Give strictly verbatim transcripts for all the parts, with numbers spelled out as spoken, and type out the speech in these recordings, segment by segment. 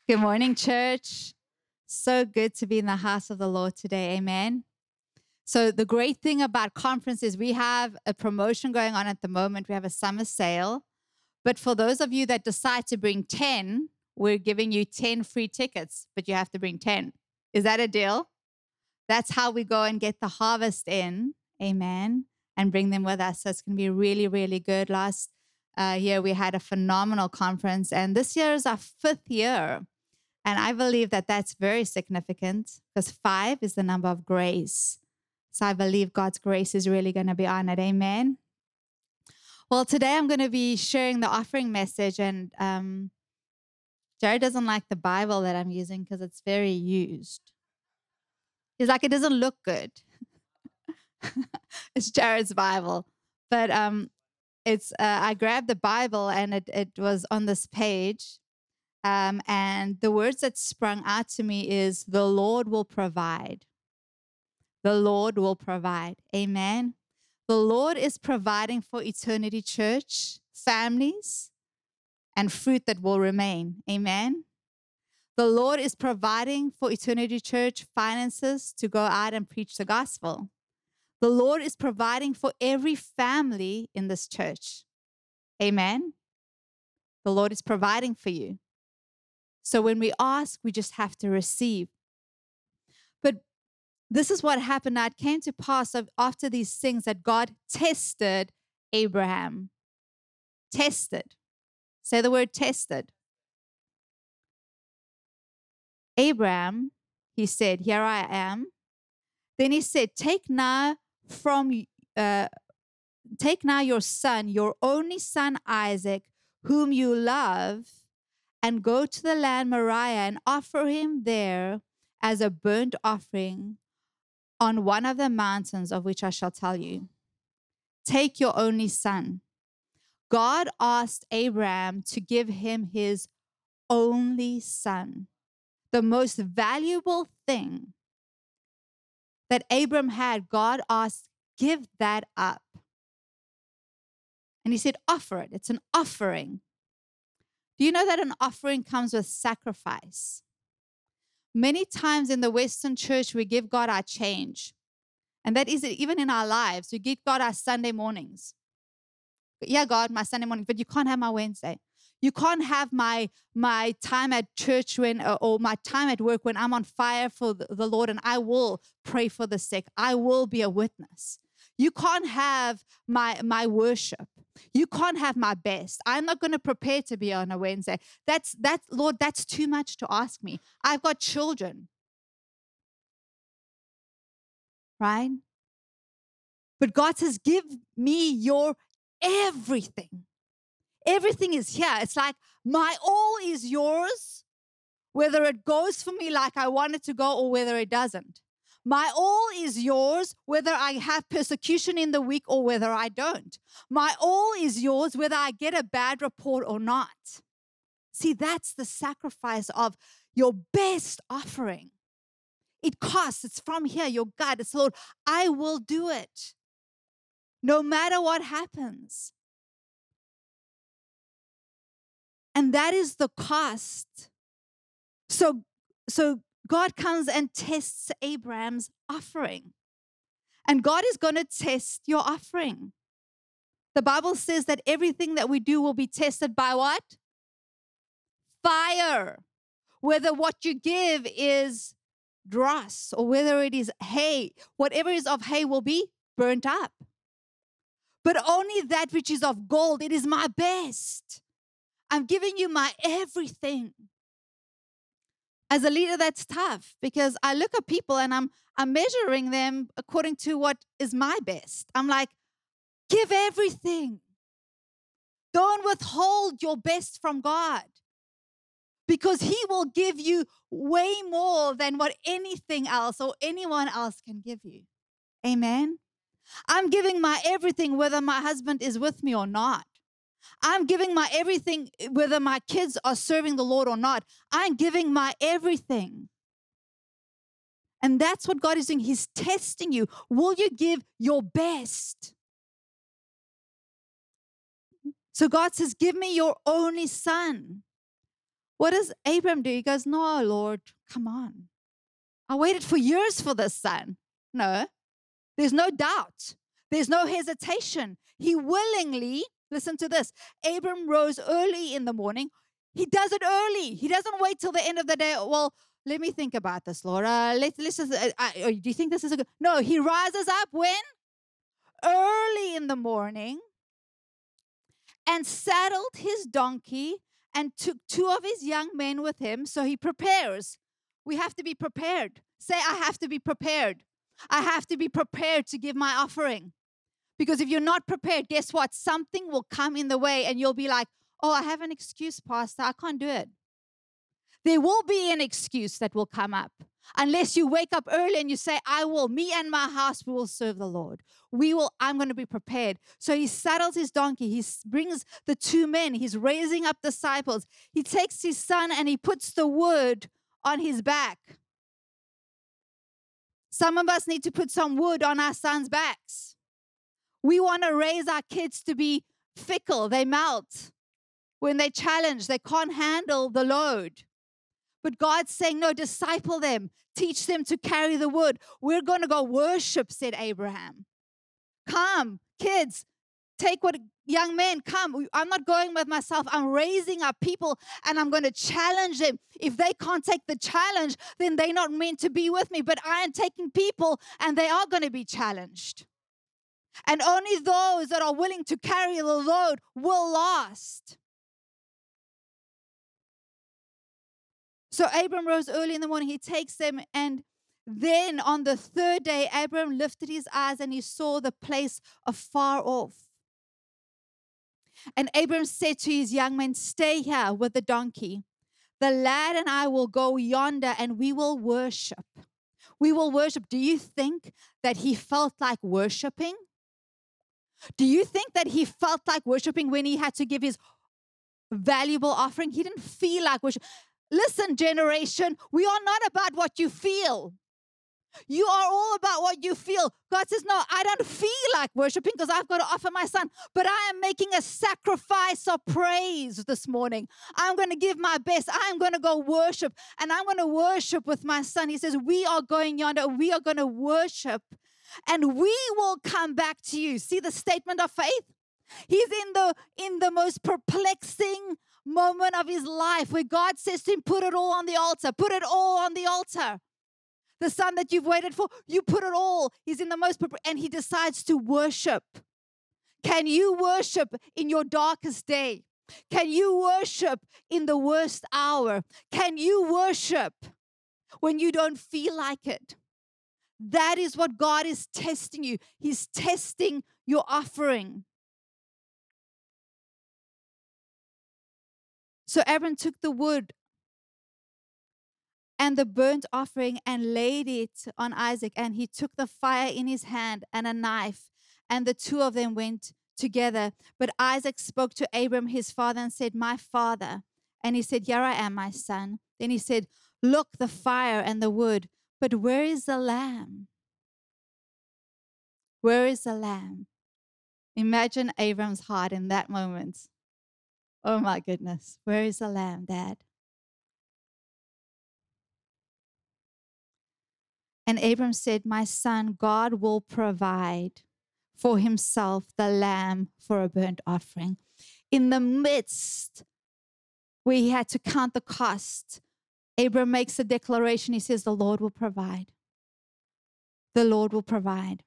Good morning, church. So good to be in the house of the Lord today. Amen. So, the great thing about conference is we have a promotion going on at the moment. We have a summer sale. But for those of you that decide to bring ten, we're giving you ten free tickets, but you have to bring ten. Is that a deal? That's how we go and get the harvest in. Amen. And bring them with us. So, it's going to be really, really good. Last uh, year, we had a phenomenal conference. And this year is our fifth year. And I believe that that's very significant because five is the number of grace. So I believe God's grace is really going to be honored. Amen. Well, today I'm going to be sharing the offering message. And um, Jared doesn't like the Bible that I'm using because it's very used. He's like, it doesn't look good. It's Jared's Bible. But um, it's uh, I grabbed the Bible and it, it was on this page. Um, and the words that sprung out to me is, the Lord will provide. The Lord will provide. Amen. The Lord is providing for Eternity Church, families, and fruit that will remain. Amen. The Lord is providing for Eternity Church finances to go out and preach the gospel. The Lord is providing for every family in this church. Amen. The Lord is providing for you. So when we ask, we just have to receive. But this is what happened. Now, it came to pass after these things that God tested Abraham. Tested. Say the word tested. Abraham, he said, here I am. Then he said, take now from, uh, take now your son, your only son Isaac, whom you love, and go to the land Moriah and offer him there as a burnt offering on one of the mountains of which I shall tell you. Take your only son. God asked Abraham to give him his only son, the most valuable thing that Abraham had. God asked, give that up. And he said, offer it. It's an offering. Do you know that an offering comes with sacrifice? Many times in the Western church, we give God our change. And that is even in our lives. We give God our Sunday mornings. Yeah, God, my Sunday morning, but you can't have my Wednesday. You can't have my my time at church when, or my time at work when I'm on fire for the Lord and I will pray for the sick. I will be a witness. You can't have my my worship. You can't have my best. I'm not going to prepare to be on a Wednesday. That's that's Lord, that's too much to ask me. I've got children. Right? But God says, give me your everything. Everything is here. It's like my all is yours, whether it goes for me like I want it to go or whether it doesn't. My all is yours, whether I have persecution in the week or whether I don't. My all is yours, whether I get a bad report or not. See, that's the sacrifice of your best offering. It costs. It's from here, your God. It's, Lord, I will do it no matter what happens. And that is the cost. So, so God comes and tests Abraham's offering. And God is going to test your offering. The Bible says that everything that we do will be tested by what? Fire. Whether what you give is dross or whether it is hay, whatever is of hay will be burnt up. But only that which is of gold, it is my best. I'm giving you my everything. As a leader, that's tough because I look at people and I'm I'm measuring them according to what is my best. I'm like, give everything. Don't withhold your best from God because He will give you way more than what anything else or anyone else can give you. Amen. I'm giving my everything whether my husband is with me or not. I'm giving my everything whether my kids are serving the Lord or not. I'm giving my everything. And that's what God is doing. He's testing you. Will you give your best? So God says, give me your only son. What does Abram do? He goes, no, Lord, come on. I waited for years for this son. No, there's no doubt. There's no hesitation. He willingly, listen to this, Abram rose early in the morning. He does it early. He doesn't wait till the end of the day. Well, let me think about this, Lord. Uh, let's, let's just, uh, uh, do you think this is a good? No, he rises up when? Early in the morning and saddled his donkey and took two of his young men with him. So he prepares. We have to be prepared. Say, I have to be prepared. I have to be prepared to give my offering. Because if you're not prepared, guess what? Something will come in the way and you'll be like, oh, I have an excuse, Pastor. I can't do it. There will be an excuse that will come up. Unless you wake up early and you say, I will, me and my house, we will serve the Lord. We will, I'm going to be prepared. So he saddles his donkey. He brings the two men. He's raising up disciples. He takes his son and he puts the wood on his back. Some of us need to put some wood on our sons' backs. We want to raise our kids to be fickle. They melt. When they challenge, they can't handle the load. But God's saying, no, disciple them. Teach them to carry the wood. We're going to go worship, said Abraham. Come, kids, take what, young men, come. I'm not going with myself. I'm raising up people and I'm going to challenge them. If they can't take the challenge, then they're not meant to be with me. But I am taking people and they are going to be challenged. And only those that are willing to carry the load will last. So Abram rose early in the morning. He takes them, and then on the third day, Abram lifted his eyes and he saw the place afar off. And Abram said to his young men, stay here with the donkey. The lad and I will go yonder and we will worship. We will worship. Do you think that he felt like worshiping? Do you think that he felt like worshiping when he had to give his valuable offering? He didn't feel like worship. Listen, generation, we are not about what you feel. You are all about what you feel. God says, no, I don't feel like worshiping because I've got to offer my son, but I am making a sacrifice of praise this morning. I'm going to give my best. I'm going to go worship, and I'm going to worship with my son. He says, we are going yonder. We are going to worship, and we will come back to you. See the statement of faith? He's in the in the most perplexing moment of his life where God says to him, put it all on the altar. Put it all on the altar. The son that you've waited for, you put it all. He's in the most, and he decides to worship. Can you worship in your darkest day? Can you worship in the worst hour? Can you worship when you don't feel like it? That is what God is testing you. He's testing your offering. So Abram took the wood and the burnt offering and laid it on Isaac, and he took the fire in his hand and a knife, and the two of them went together. But Isaac spoke to Abram his father and said, my father. And he said, here I am, my son. Then he said, look, the fire and the wood, but where is the lamb? Where is the lamb? Imagine Abram's heart in that moment. Oh my goodness, where is the lamb, Dad? And Abram said, my son, God will provide for himself the lamb for a burnt offering. In the midst where he had to count the cost, Abram makes a declaration. He says, the Lord will provide. The Lord will provide.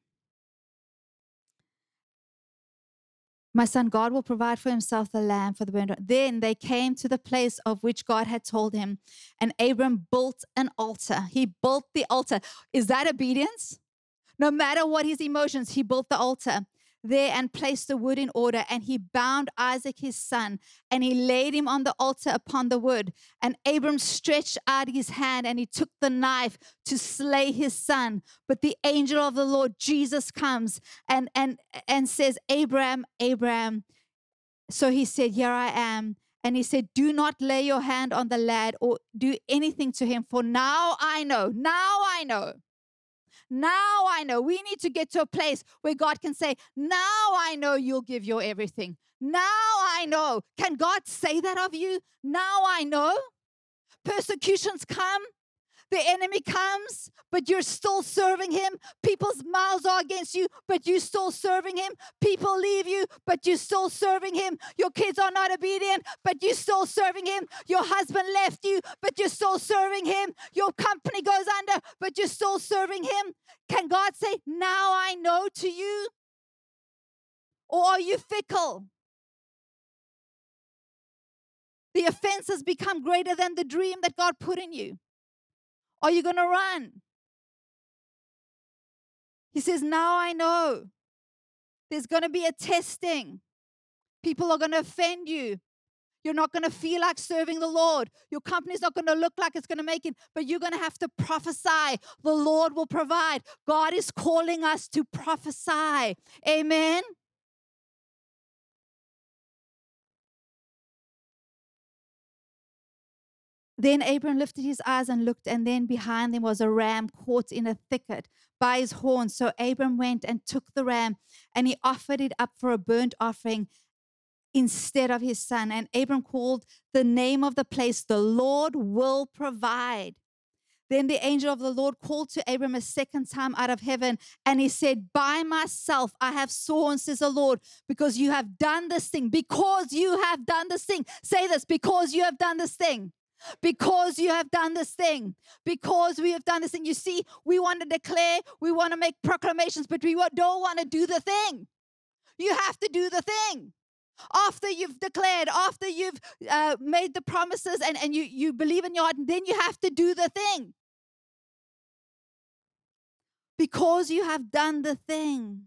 My son, God will provide for himself the lamb for the burnt offering. Then they came to the place of which God had told him, and Abram built an altar. He built the altar. Is that obedience? No matter what his emotions, he built the altar there and placed the wood in order, and he bound Isaac his son, and he laid him on the altar upon the wood. And Abram stretched out his hand, and he took the knife to slay his son. But the angel of the Lord Jesus comes and and and says, Abram, Abram. So he said, here I am. And he said, do not lay your hand on the lad or do anything to him, for now I know, now I know. Now I know. We need to get to a place where God can say, now I know you'll give your everything. Now I know. Can God say that of you? Now I know. persecutions come, the enemy comes, but you're still serving him. People's mouths are against you, but you're still serving him. People leave you, but you're still serving him. Your kids are not obedient, but you're still serving him. Your husband left you, but you're still serving him. Your company goes under, but you're still serving him. Can God say, now I know to you? Or are you fickle? The offense has become greater than the dream that God put in you. Are you going to run? He says, now I know. There's going to be a testing. People are going to offend you. You're not going to feel like serving the Lord. Your company's not going to look like it's going to make it, but you're going to have to prophesy. The Lord will provide. God is calling us to prophesy. Amen. Then Abram lifted his eyes and looked, and then behind them was a ram caught in a thicket by his horns. So Abram went and took the ram, and he offered it up for a burnt offering instead of his son. And Abram called the name of the place, the Lord will provide. Then the angel of the Lord called to Abram a second time out of heaven, and he said, by myself I have sworn, says the Lord, because you have done this thing, because you have done this thing. Say this, because you have done this thing. Because you have done this thing. Because we have done this thing. You see, we want to declare, we want to make proclamations, but we don't want to do the thing. You have to do the thing. After you've declared, after you've uh, made the promises and, and you, you believe in your heart, then you have to do the thing. Because you have done the thing.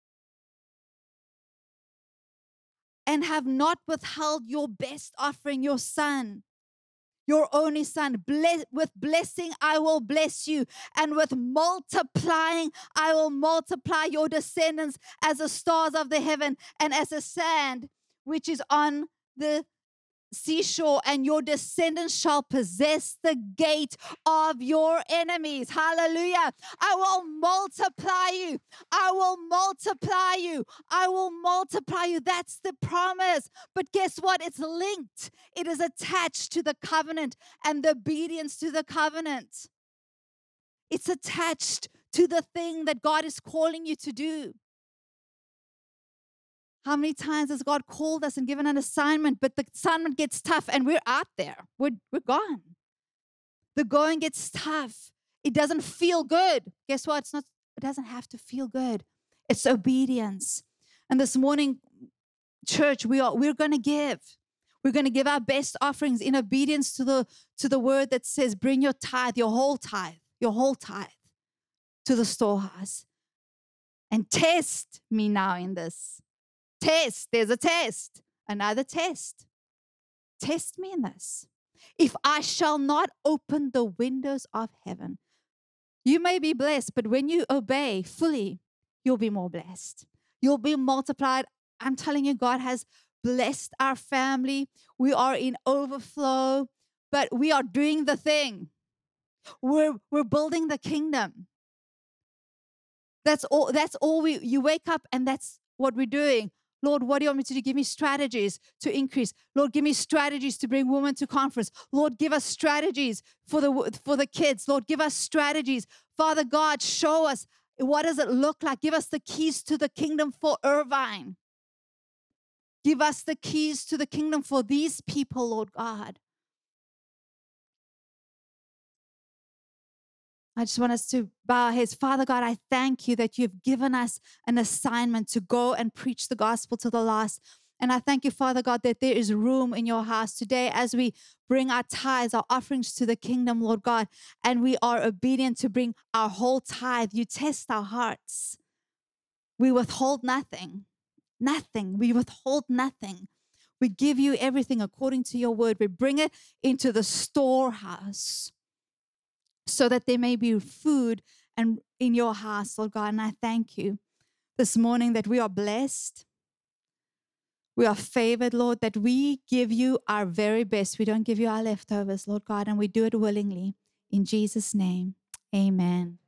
And have not withheld your best offering, your son. Your only son. Bless, with blessing I will bless you, and with multiplying I will multiply your descendants as the stars of the heaven and as the sand which is on the seashore, and your descendants shall possess the gate of your enemies. Hallelujah. I will multiply you. I will multiply you. I will multiply you. That's the promise. But guess what? It's linked. It is attached to the covenant and the obedience to the covenant. It's attached to the thing that God is calling you to do. How many times has God called us and given an assignment, but the assignment gets tough and we're out there. We're, we're gone. The going gets tough. It doesn't feel good. Guess what? It's not, it doesn't have to feel good. It's obedience. And this morning, church, we are, we're going to give. We're going to give our best offerings in obedience to the, to the word that says, bring your tithe, your whole tithe, your whole tithe to the storehouse. And test me now in this. Test. There's a test. Another test. Test me in this. If I shall not open the windows of heaven. You may be blessed, but when you obey fully, you'll be more blessed. You'll be multiplied. I'm telling you, God has blessed our family. We are in overflow, but we are doing the thing. We're, we're building the kingdom. That's all, that's all we, you wake up and that's what we're doing. Lord, what do you want me to do? Give me strategies to increase. Lord, give me strategies to bring women to conference. Lord, give us strategies for the, for the kids. Lord, give us strategies. Father God, show us what does it look like. Give us the keys to the kingdom for Irvine. Give us the keys to the kingdom for these people, Lord God. I just want us to bow our heads. Father God, I thank you that you've given us an assignment to go and preach the gospel to the lost. And I thank you, Father God, that there is room in your house today as we bring our tithes, our offerings to the kingdom, Lord God, and we are obedient to bring our whole tithe. You test our hearts. We withhold nothing, nothing. We withhold nothing. We give you everything according to your word. We bring it into the storehouse, so that there may be food and in your house, Lord God. And I thank you this morning that we are blessed. We are favored, Lord, that we give you our very best. We don't give you our leftovers, Lord God, and we do it willingly. In Jesus' name, amen.